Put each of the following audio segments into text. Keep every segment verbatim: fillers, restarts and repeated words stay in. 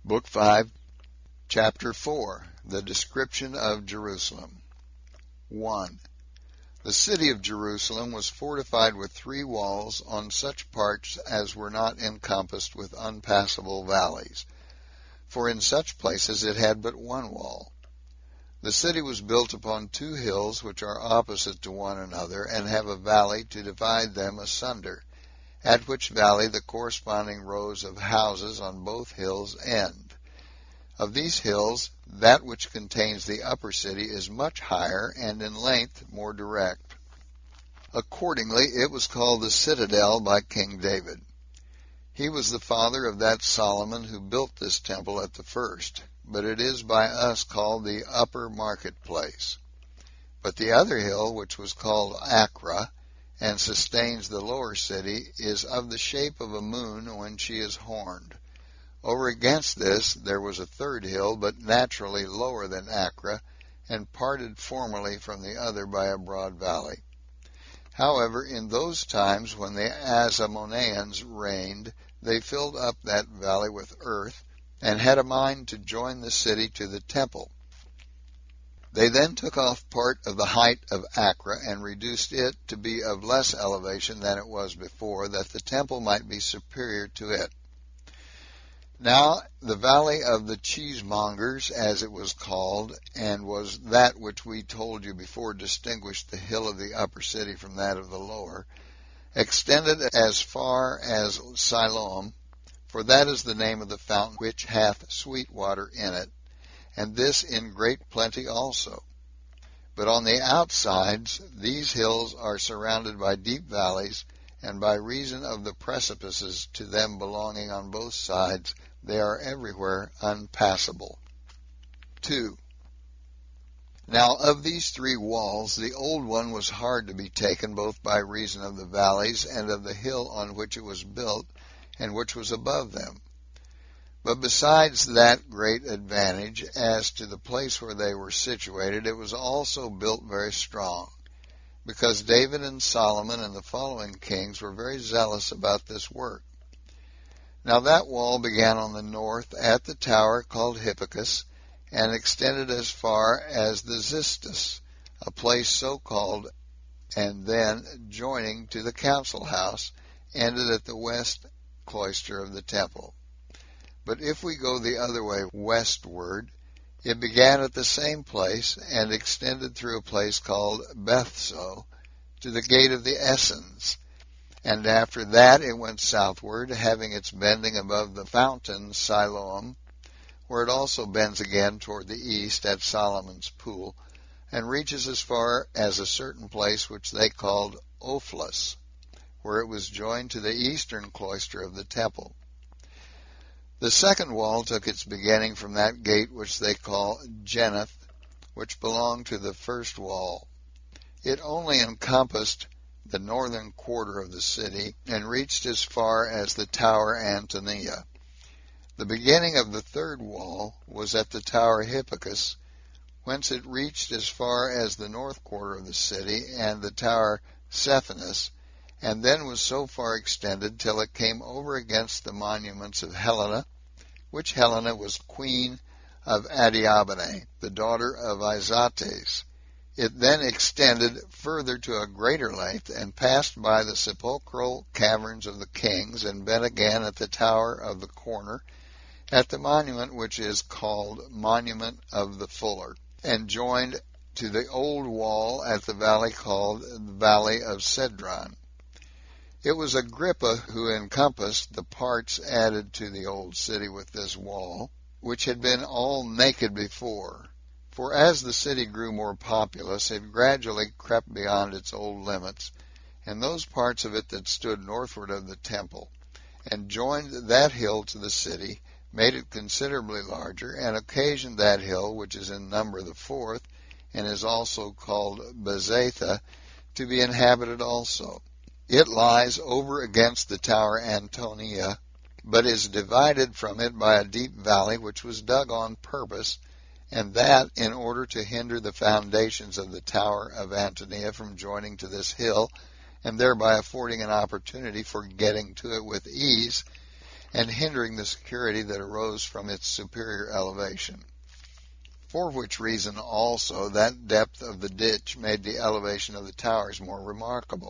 Book five, Chapter four, The Description of Jerusalem. one. The city of Jerusalem was fortified with three walls on such parts as were not encompassed with unpassable valleys, for in such places it had but one wall. The city was built upon two hills which are opposite to one another, and have a valley to divide them asunder, at which valley the corresponding rows of houses on both hills end. Of these hills, that which contains the upper city is much higher, and in length more direct. Accordingly, it was called the Citadel by King David. He was the father of that Solomon who built this temple at the first, but it is by us called the Upper Marketplace. But the other hill, which was called Acra, and sustains the lower city, is of the shape of a moon when she is horned. Over against this there was a third hill, but naturally lower than Acra, and parted formerly from the other by a broad valley. However, in those times when the Asamoneans reigned, they filled up that valley with earth, and had a mind to join the city to the temple. They then took off part of the height of Acra, and reduced it to be of less elevation than it was before, that the temple might be superior to it. Now the valley of the cheesemongers, as it was called, and was that which we told you before distinguished the hill of the upper city from that of the lower, extended as far as Siloam, for that is the name of the fountain which hath sweet water in it, and this in great plenty also. But on the outsides these hills are surrounded by deep valleys, and by reason of the precipices to them belonging on both sides, they are everywhere unpassable. two. Now of these three walls, the old one was hard to be taken, both by reason of the valleys, and of the hill on which it was built, and which was above them. But besides that great advantage, as to the place where they were situated, it was also built very strong, because David and Solomon and the following kings were very zealous about this work. Now that wall began on the north at the tower called Hippicus, and extended as far as the Xystus, a place so called, and then, joining to the council house, ended at the west cloister of the temple. But if we go the other way westward, it began at the same place, and extended through a place called Bethso, to the gate of the Essens, and after that it went southward, having its bending above the fountain Siloam, where it also bends again toward the east at Solomon's pool, and reaches as far as a certain place which they called Ophlus, where it was joined to the eastern cloister of the temple. The second wall took its beginning from that gate which they call Geneth, which belonged to the first wall. It only encompassed the northern quarter of the city, and reached as far as the tower Antonia. The beginning of the third wall was at the tower Hippicus, whence it reached as far as the north quarter of the city, and the tower Cephanus, and then was so far extended till it came over against the monuments of Helena, which Helena was queen of Adiabene, the daughter of Izates. It then extended further to a greater length, and passed by the sepulchral caverns of the kings, and bent again at the tower of the corner, at the monument which is called Monument of the Fuller, and joined to the old wall at the valley called the Valley of Cedron. It was Agrippa who encompassed the parts added to the old city with this wall, which had been all naked before. For as the city grew more populous, it gradually crept beyond its old limits, and those parts of it that stood northward of the temple, and joined that hill to the city, made it considerably larger, and occasioned that hill, which is in number the fourth, and is also called Bezetha, to be inhabited also. It lies over against the tower Antonia, but is divided from it by a deep valley, which was dug on purpose, and that in order to hinder the foundations of the tower of Antonia from joining to this hill, and thereby affording an opportunity for getting to it with ease, and hindering the security that arose from its superior elevation. For which reason also that depth of the ditch made the elevation of the towers more remarkable.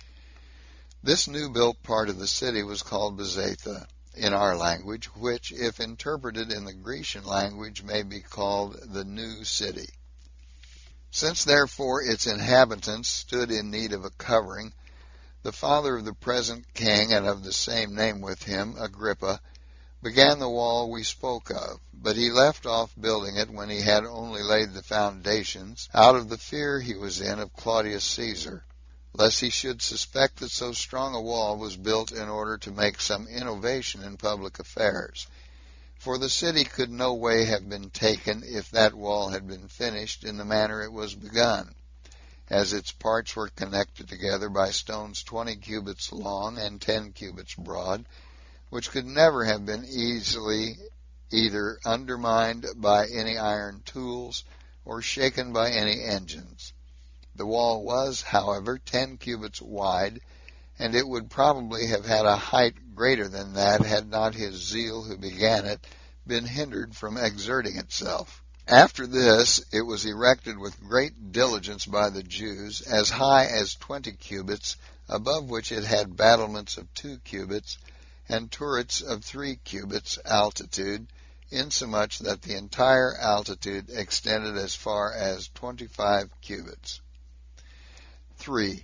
This new built part of the city was called Bezetha in our language, which, if interpreted in the Grecian language, may be called the New City. Since therefore its inhabitants stood in need of a covering, the father of the present king, and of the same name with him, Agrippa, began the wall we spoke of, but he left off building it when he had only laid the foundations, out of the fear he was in of Claudius Caesar, lest he should suspect that so strong a wall was built in order to make some innovation in public affairs. For the city could no way have been taken if that wall had been finished in the manner it was begun, as its parts were connected together by stones twenty cubits long and ten cubits broad, which could never have been easily either undermined by any iron tools or shaken by any engines. The wall was, however, ten cubits wide, and it would probably have had a height greater than that had not his zeal who began it been hindered from exerting itself. After this it was erected with great diligence by the Jews, as high as twenty cubits, above which it had battlements of two cubits, and turrets of three cubits altitude, insomuch that the entire altitude extended as far as twenty-five cubits. three.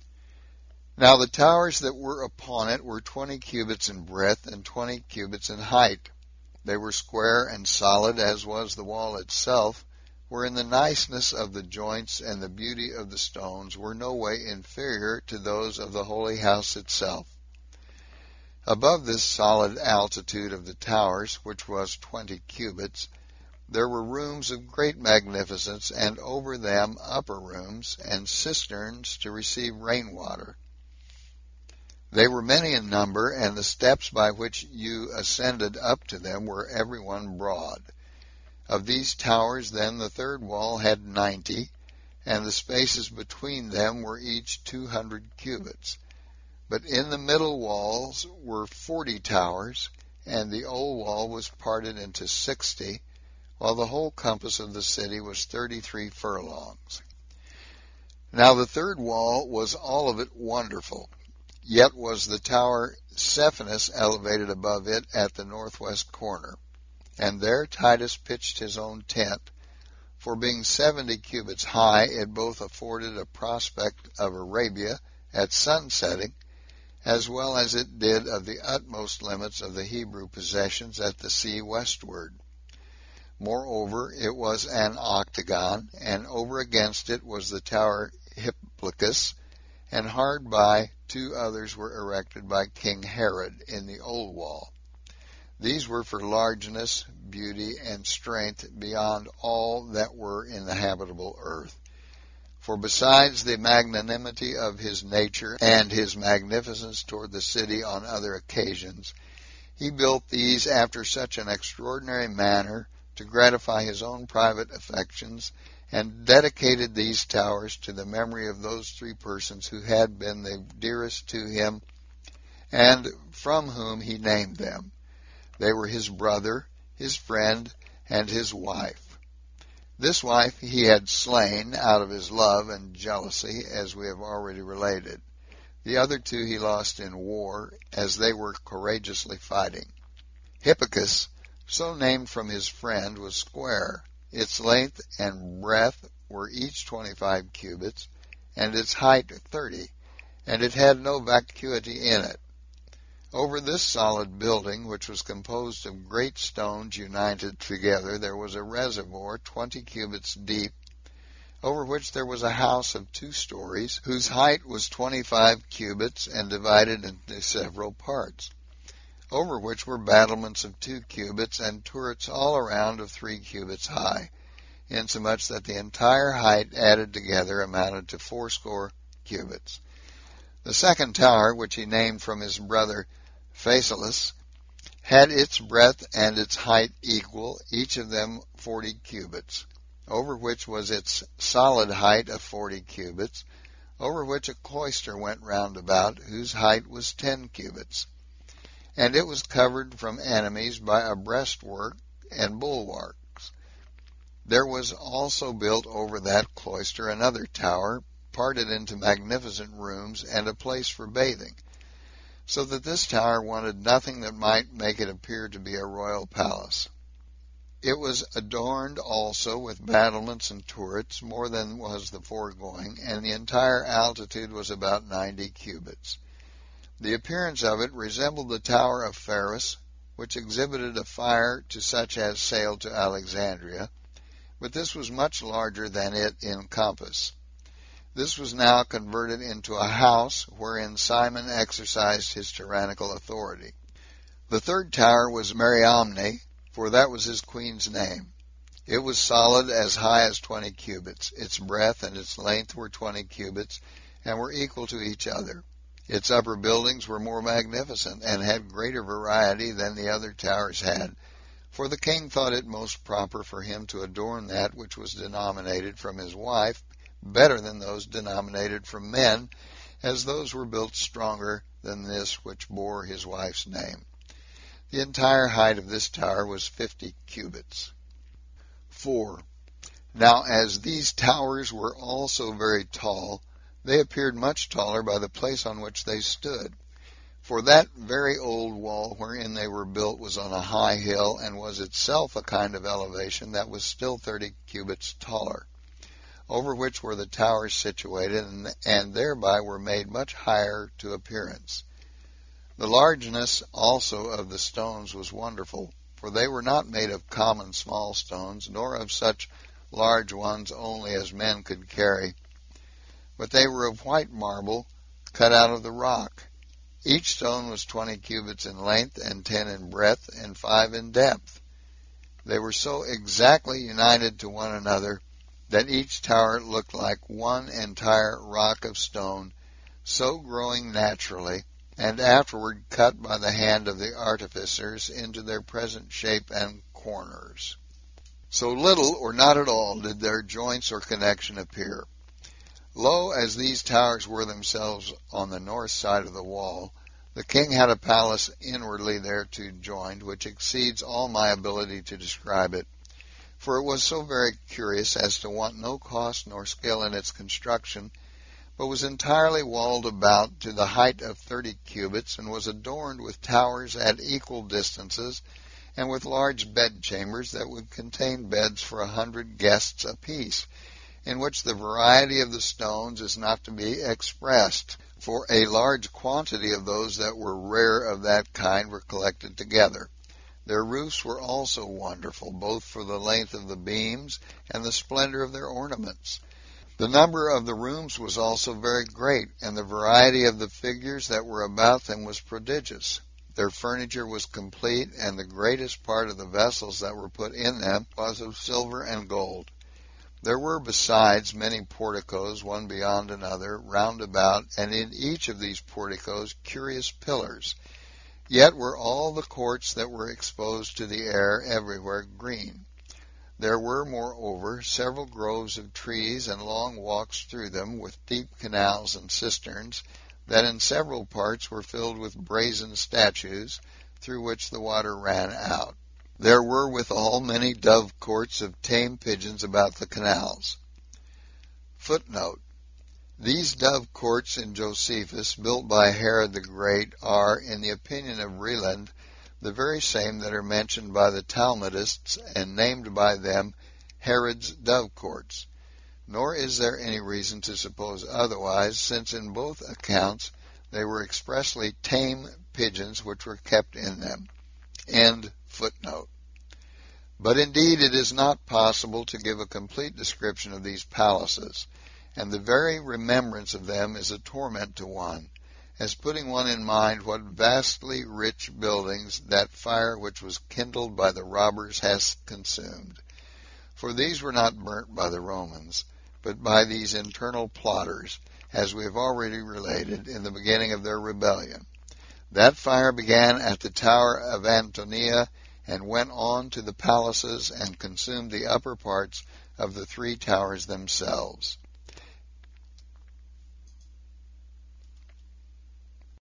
Now the towers that were upon it were twenty cubits in breadth and twenty cubits in height. They were square and solid, as was the wall itself, wherein the niceness of the joints and the beauty of the stones were no way inferior to those of the holy house itself. Above this solid altitude of the towers, which was twenty cubits, there were rooms of great magnificence, and over them upper rooms, and cisterns to receive rainwater. They were many in number, and the steps by which you ascended up to them were every one broad. Of these towers, then, the third wall had ninety, and the spaces between them were each two hundred cubits. But in the middle walls were forty towers, and the old wall was parted into sixty, while the whole compass of the city was thirty-three furlongs. Now the third wall was all of it wonderful, yet was the tower Cephanus elevated above it at the northwest corner, and there Titus pitched his own tent, for being seventy cubits high, it both afforded a prospect of Arabia at sunsetting, as well as it did of the utmost limits of the Hebrew possessions at the sea westward. Moreover, it was an octagon, and over against it was the tower Hipplicus, and hard by two others were erected by King Herod in the old wall. These were for largeness, beauty, and strength beyond all that were in the habitable earth. For besides the magnanimity of his nature and his magnificence toward the city on other occasions, he built these after such an extraordinary manner to gratify his own private affections, and dedicated these towers to the memory of those three persons who had been the dearest to him, and from whom he named them. They were his brother, his friend, and his wife. This wife he had slain out of his love and jealousy, as we have already related. The other two he lost in war, as they were courageously fighting. Hippicus, so named from his friend, was square. Its length and breadth were each twenty-five cubits, and its height thirty, and it had no vacuity in it. Over this solid building, which was composed of great stones united together, there was a reservoir twenty cubits deep, over which there was a house of two stories, whose height was twenty-five cubits, and divided into several parts, over which were battlements of two cubits, and turrets all around of three cubits high, insomuch that the entire height added together amounted to fourscore cubits. The second tower, which he named from his brother Phasaelus, had its breadth and its height equal, each of them forty cubits, over which was its solid height of forty cubits, over which a cloister went round about, whose height was ten cubits. and it was covered from enemies by a breastwork and bulwarks. There was also built over that cloister another tower, parted into magnificent rooms, and a place for bathing, so that this tower wanted nothing that might make it appear to be a royal palace. It was adorned also with battlements and turrets, more than was the foregoing, and the entire altitude was about ninety cubits. The appearance of it resembled the Tower of Pharos, which exhibited a fire to such as sailed to Alexandria, but this was much larger than it in compass. This was now converted into a house wherein Simon exercised his tyrannical authority. The third tower was Mariamne, for that was his queen's name. It was solid, as high as twenty cubits. Its breadth and its length were twenty cubits, and were equal to each other. Its upper buildings were more magnificent, and had greater variety than the other towers had, for the king thought it most proper for him to adorn that which was denominated from his wife better than those denominated from men, as those were built stronger than this which bore his wife's name. The entire height of this tower was fifty cubits. four. Now as these towers were also very tall, they appeared much taller by the place on which they stood. For that very old wall wherein they were built was on a high hill, and was itself a kind of elevation that was still thirty cubits taller, over which were the towers situated, and, and thereby were made much higher to appearance. The largeness also of the stones was wonderful, for they were not made of common small stones, nor of such large ones only as men could carry, but they were of white marble, cut out of the rock. Each stone was twenty cubits in length, and ten in breadth, and five in depth. They were so exactly united to one another that each tower looked like one entire rock of stone, so growing naturally, and afterward cut by the hand of the artificers into their present shape and corners. So little or not at all did their joints or connection appear. Lo, as these towers were themselves on the north side of the wall, the king had a palace inwardly thereto joined, which exceeds all my ability to describe it, for it was so very curious as to want no cost nor skill in its construction, but was entirely walled about to the height of thirty cubits, and was adorned with towers at equal distances, and with large bedchambers that would contain beds for a hundred guests apiece, in which the variety of the stones is not to be expressed, for a large quantity of those that were rare of that kind were collected together. Their roofs were also wonderful, both for the length of the beams and the splendor of their ornaments. The number of the rooms was also very great, and the variety of the figures that were about them was prodigious. Their furniture was complete, and the greatest part of the vessels that were put in them was of silver and gold. There were besides many porticos, one beyond another, round about, and in each of these porticos curious pillars. Yet were all the courts that were exposed to the air everywhere green. There were, moreover, several groves of trees, and long walks through them, with deep canals and cisterns, that in several parts were filled with brazen statues, through which the water ran out. There were withal many dove courts of tame pigeons about the canals. Footnote: These dove courts in Josephus, built by Herod the Great, are, in the opinion of Vreeland, the very same that are mentioned by the Talmudists, and named by them Herod's dove courts. Nor is there any reason to suppose otherwise, since in both accounts they were expressly tame pigeons which were kept in them. End footnote. But indeed it is not possible to give a complete description of these palaces, and the very remembrance of them is a torment to one, as putting one in mind what vastly rich buildings that fire which was kindled by the robbers has consumed. For these were not burnt by the Romans, but by these internal plotters, as we have already related, in the beginning of their rebellion. That fire began at the tower of Antonia, and went on to the palaces, and consumed the upper parts of the three towers themselves.